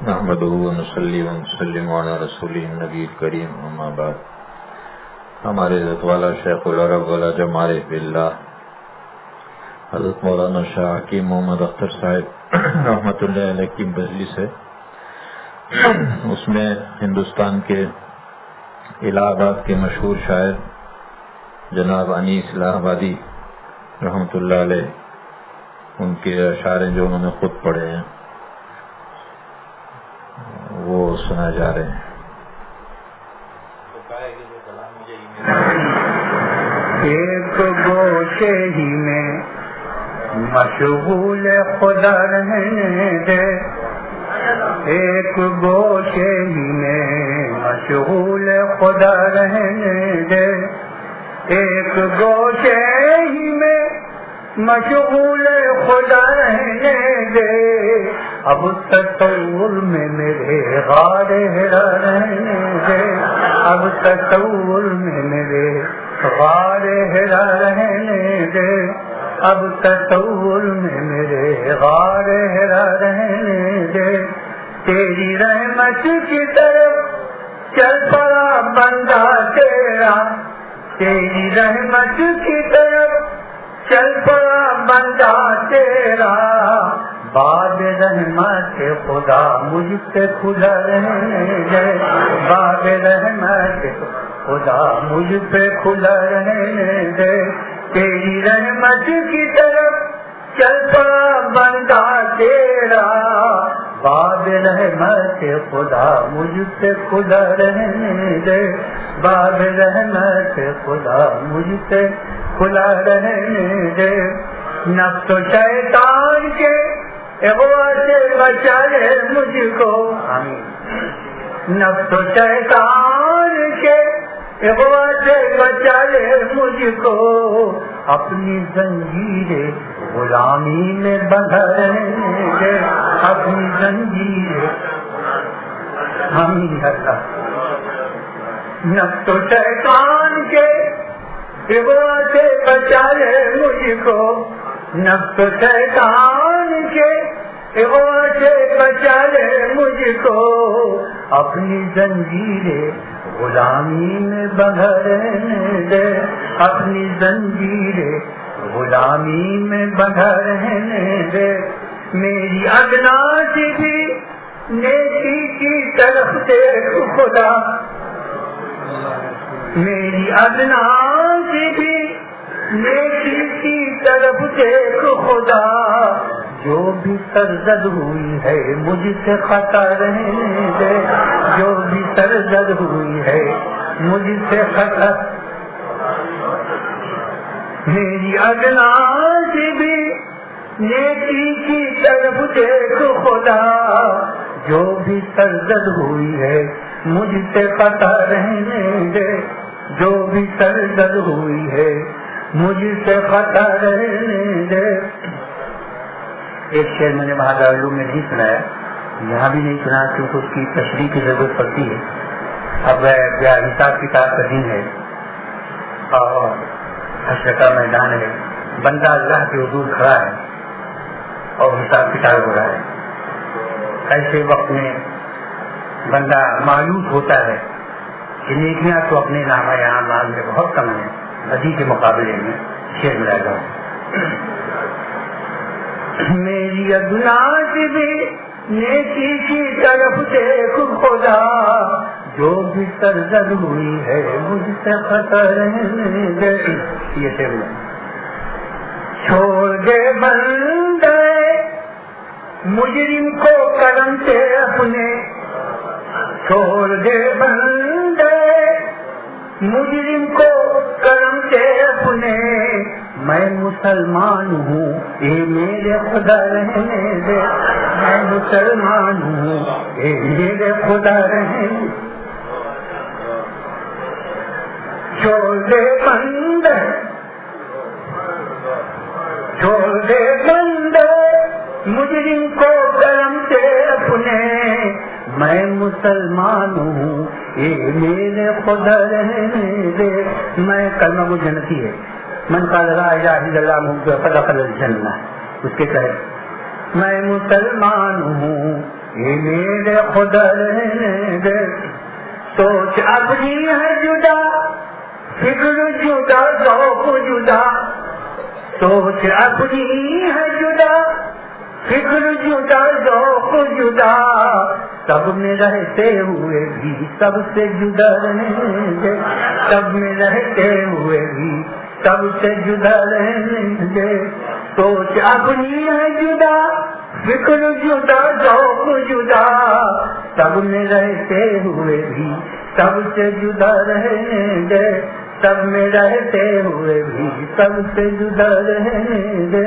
نحمده ونصلي ونسلم على رسوله النبی الکریم اما بعد. ہمارے عزت والا شیخ العرب والا جمال باللہ حضرت مولانا شاہ حکیم محمد اختر صاحب رحمۃ اللہ علیہ کی مجلس ہے. اس میں ہندوستان کے الہ آباد کے مشہور شاعر جناب انیس الہ آبادی رحمۃ اللہ علیہ ان کے اشعار جو انہوں نے خود پڑھے ہیں وہ سنا جا رہے ہیں. ایک گوشے ہی میں مشغول خدا رہنے دے، ایک گوشے ہی میں مشغول خدا رہنے دے، ایک گوشے ہی میں مشغول خدا رہنے دے. اب تصور میں میرے غار ہرا رہنے دے، اب تصور میں میرے غار ہرا رہنے دے، اب تصور میں میرے غار ہرا رہنے دے. تیری رحمت کی طرف چل پڑا بندہ تیرا، تیری رحمت کی طرف چل پڑا بندہ تیرا. باب رحمت خدا مجھ سے کھلا رہنے دے، باب رحمت خدا مجھ پہ کھلا رہنے دے. تیری رحمت کی طرف چل پڑا بندہ تیرا، باب رحمت خدا مجھ پہ کھلا رہنے دے، باب رحمت خدا مجھ سے کھلا رہنے دے. نفس و شیطان کے اغوا سے بچا لے مجھ کو، نفس و شیطان کے اغوا سے بچا لے مجھ کو. اپنی زنجیر غلامی میں بندھا رہنے دے، اپنی زنجیر نفس و شیطان کے اغوا سے بچا لے مجھ کو، نفس و شیطان کے اغوا سے بچا لے مجھ کو. اپنی زنجیر غلامی میں بندھا رہنے دے، اپنی زنجیر غلامی میں بندھا رہنے دے. میری ادنا سی بھی نیکی کی طرف دیکھ خدا، میری ادنا سی بھی نیکی کی طرف دیکھ خدا. جو بھی سرزد ہوئی ہے مجھ سے خطا رہنے دے، جو بھی سرزد ہوئی ہے مجھ سے خطا. میری ادنا سی بھی نیکی کی طرف دیکھ خدا. جو بھی سرزد ہوئی ہے مجھ سے خطا رہنے دے، جو بھی سرزد ہوئی ہے مجھ سے خطا رہنے دے. ایک شعر میں نے بہادر علوم میں نہیں سنایا، یہاں بھی نہیں سنا کیونکہ اس کی تشریح کی ضرورت پڑتی ہے. اب حساب کتاب کا دن ہے اور حشر کا میدان ہے، بندہ اللہ کے حضور کھڑا ہے اور حساب کتاب ہو رہا ہے. ایسے وقت میں بندہ مایوس ہوتا ہے کہ نیکیاں تو اپنے نامہ اعمال میں بہت کم ہیں بدی کے مقابلے میں. شعر میں رہ جاؤں. میری ادنا سی بھی نیکی کی طرف دیکھ خدا. جو بھی سرزد ہوئی ہے مجھ سے خطا رہنے دے. یہ شعر میں چھوڑ دے بندے مجرم کو کرم سے اپنے، چھوڑ دے بندے مجرم کو کرم سے اپنے. میں مسلمان ہوں اے میرے خدا رہنے دے، میں مسلمان ہوں اے میرے خدا رہنے دے. چھوڑ دے بندے، چھوڑ دے بندے مجرم کو کرم سے اپنے. میں مسلمان ہوں اے میرے خدا رہنے دے. میں کلمہ وہ جنتی ہے، من قال لا الہ الا اللہ فدخل الجنہ. اس کے تحت میں مسلمان ہوں یہ میرے خدا رہنے دے. سوچ اپنی ہے جدا، فکر جدا، ذوق جدا. سوچ اپنی ہے جدا، فکر جدا، ذوق جدا. سب میں رہتے ہوئے بھی سب سے جدا رہنے دے. سب میں رہتے ہوئے بھی سب سے جدا رہنے دے. سوچ اپنی ہے جدا، فکر جدا، ذوق جدا. سب میں رہتے ہوئے بھی سب سے جدا رہنے دے. سب میں رہتے ہوئے بھی سب سے جدا رہنے دے.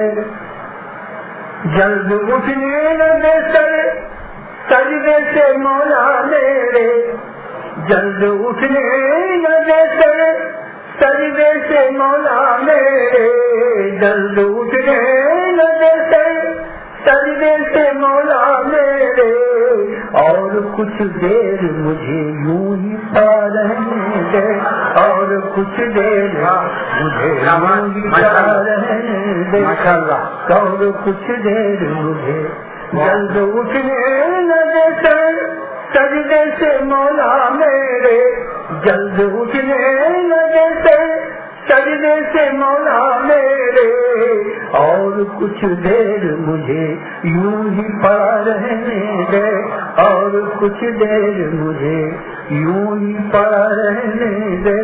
جلد اٹھنے نہ دے سجدے سے مولا میرے. جلد اٹھنے نہ دے سجدے سے مولا میرے. جلد اٹھنے نہ دے سجدے سے مولا میرے. اور کچھ دیر مجھے یوں ہی پا رہنے دے. اور کچھ دیر مجھے یوں ہی پا رہنے دے. اور کچھ دیر مجھے. جلد اٹھنے نہ دے سجدے سے مولا میرے. جلد اٹھنے نہ دے سجدے سے مولا میرے. اور کچھ دیر مجھے یوں ہی پڑا رہنے دے. اور کچھ دیر مجھے یوں ہی پڑا رہنے دے.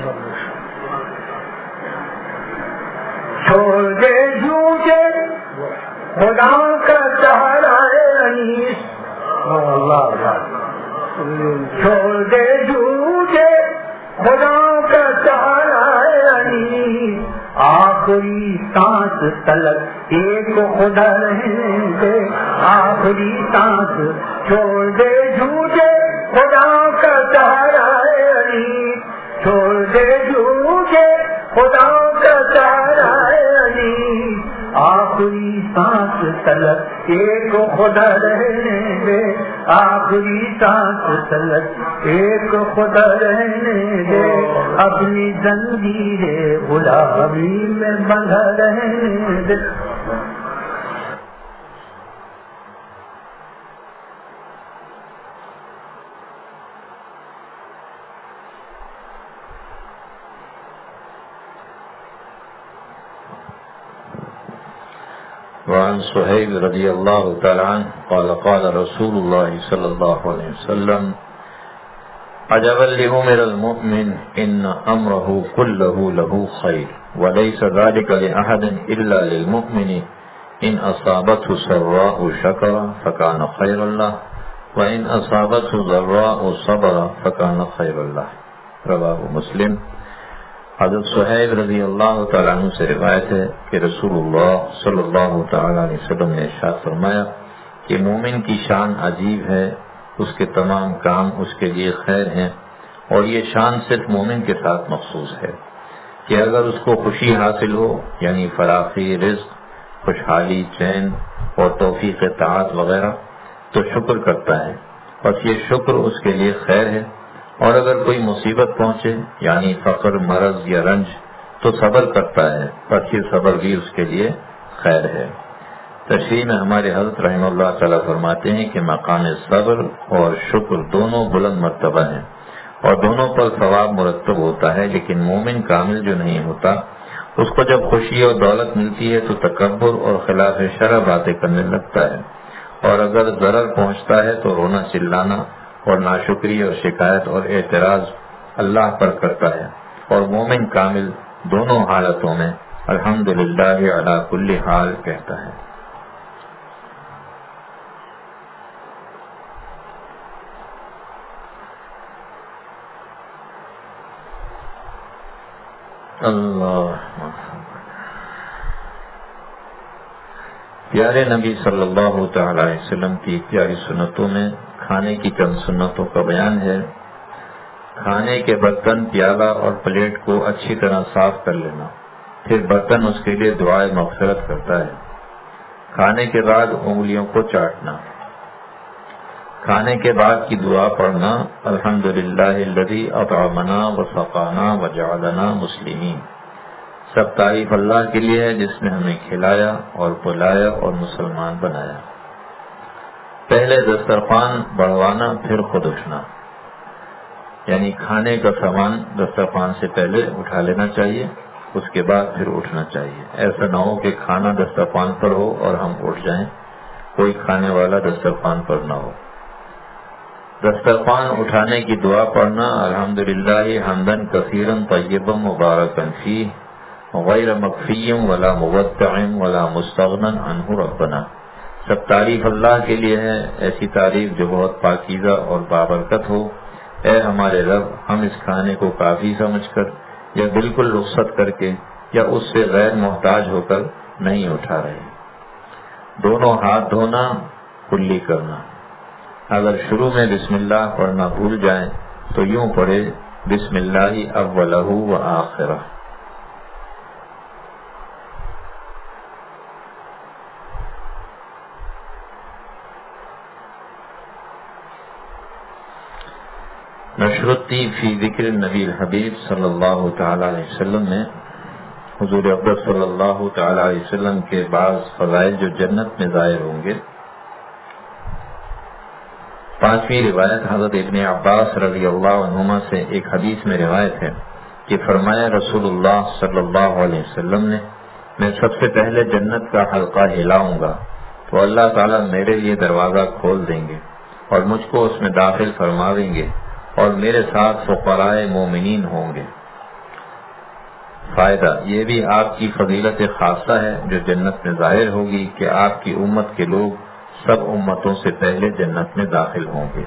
چھوڑ دے جھوٹے خدا کا سہارا انیس. چھوڑ دے جھوٹے خدا کا سہارا انیس. آخری سانس تلک ایک خدا رہنے دے. آخری سانس چھوڑ دے جھوٹے خدا کا سہارا انیس. چھوڑ دے جھوٹے خدا کا سہارا انیس. آخری سانس تلک ایک خدا رہنے دے. آخری سانس تلک ایک خدا رہنے دے. اپنی زنجیر غلامی میں بندھا رہنے دے. وعن صہیب رضی اللہ تعالی عنہ قال قال رسول اللہ صلی اللہ علیہ وسلم عجبا لأمر المؤمن ان امره كله له خیر وليس ذلك لأحد الا للمؤمن ان اصابته سراء شکر فكان خيرا له وان اصابته ضراء صبر فكان خيرا له. رواه مسلم. حضرت صہیب رضی اللہ تعالیٰ عنہ سے روایت ہے کہ رسول اللہ صلی اللہ تعالیٰ علیہ وسلم نے ارشاد فرمایا کہ مومن کی شان عجیب ہے. اس کے تمام کام اس کے لیے خیر ہیں اور یہ شان صرف مومن کے ساتھ مخصوص ہے کہ اگر اس کو خوشی حاصل ہو یعنی فراخی، رزق، خوشحالی، چین اور توفیق طاعت وغیرہ تو شکر کرتا ہے اور یہ شکر اس کے لیے خیر ہے. اور اگر کوئی مصیبت پہنچے یعنی فقر، مرض یا رنج تو صبر کرتا ہے اور یہ صبر بھی اس کے لیے خیر ہے. تشریح میں ہمارے حضرت رحمہ اللہ تعالیٰ فرماتے ہیں کہ مقام صبر اور شکر دونوں بلند مرتبہ ہیں اور دونوں پر ثواب مرتب ہوتا ہے. لیکن مومن کامل جو نہیں ہوتا اس کو جب خوشی اور دولت ملتی ہے تو تکبر اور خلاف شرع باتیں کرنے لگتا ہے اور اگر ضرر پہنچتا ہے تو رونا چلانا اور ناشکری اور شکایت اور اعتراض اللہ پر کرتا ہے. اور مومن کامل دونوں حالتوں میں الحمدللہ علی کل حال کہتا ہے. اللہ پیارے نبی صلی اللہ تعالی علیہ وسلم کی پیاری سنتوں میں کھانے کی چند سنتوں کا بیان ہے. کھانے کے برتن، پیالہ اور پلیٹ کو اچھی طرح صاف کر لینا، پھر برتن اس کے لیے دعائے مغفرت کرتا ہے. کھانے کے بعد انگلیوں کو چاٹنا. کھانے کے بعد کی دعا پڑھنا الحمدللہ الذی اطعمنا وسقانا وجعلنا مسلمین. سب تعریف اللہ کے لیے ہے جس نے ہمیں کھلایا اور پلایا اور مسلمان بنایا. پہلے دسترخوان بڑھوانا پھر خود اٹھنا، یعنی کھانے کا سامان دسترخوان سے پہلے اٹھا لینا چاہیے، اس کے بعد پھر اٹھنا چاہیے۔ ایسا نہ ہو کہ کھانا دسترخوان پر ہو اور ہم اٹھ جائیں، کوئی کھانے والا دسترخوان پر نہ ہو۔ دسترخوان اٹھانے کی دعا پڑھنا، الحمدللہ حمدن کثیرا طیبا مبارکا فیہ غیر مکفی ولا مودع ولا مستغنی عنہ ربنا۔ سب تعریف اللہ کے لیے ہے، ایسی تعریف جو بہت پاکیزہ اور بابرکت ہو۔ اے ہمارے رب، ہم اس کھانے کو کافی سمجھ کر یا بالکل رخصت کر کے یا اس سے غیر محتاج ہو کر نہیں اٹھا رہے۔ دونوں ہاتھ دھونا، کلی کرنا۔ اگر شروع میں بسم اللہ پڑھنا بھول جائیں تو یوں پڑھے بسم اللہ اولہ و آخرہ۔ نشر الطیب فی ذکر النبی الحبیب صلی اللہ تعالی علیہ وسلم میں حضور اقدس صلی اللہ تعالی علیہ وسلم کے بعض فضائل جو جنت میں ظاہر ہوں گے۔ 5ویں روایت حضرت ابن عباس رضی اللہ عنہما سے ایک حدیث میں روایت ہے کہ فرمایا رسول اللہ صلی اللہ علیہ وسلم نے، میں سب سے پہلے جنت کا حلقہ ہلاؤں گا تو اللہ تعالیٰ میرے لیے دروازہ کھول دیں گے اور مجھ کو اس میں داخل فرماویں گے اور میرے ساتھ فقراء مومنین ہوں گے۔ فائدہ یہ بھی آپ کی فضیلت خاصہ ہے جو جنت میں ظاہر ہوگی کہ آپ کی امت کے لوگ سب امتوں سے پہلے جنت میں داخل ہوں گے۔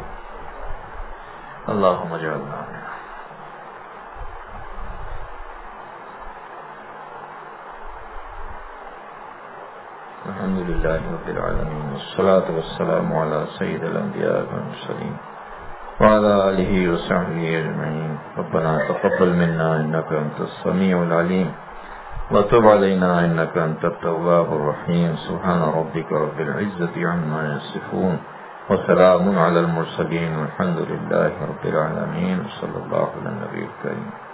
اللہم اجعلنا منهم۔ الحمدللہ رب العالمین والصلاة والسلام علی سید الانبیاء والمرسلین وعلى آله وصحبه أجمعين۔ ربنا تقبل منا إنك أنت السميع العليم وتب علينا إنك أنت التواب الرحيم۔ سبحان ربك رب العزة عما يصفون وسلام على المرسلين والحمد لله رب العالمين، صلى الله على النبي الكريم۔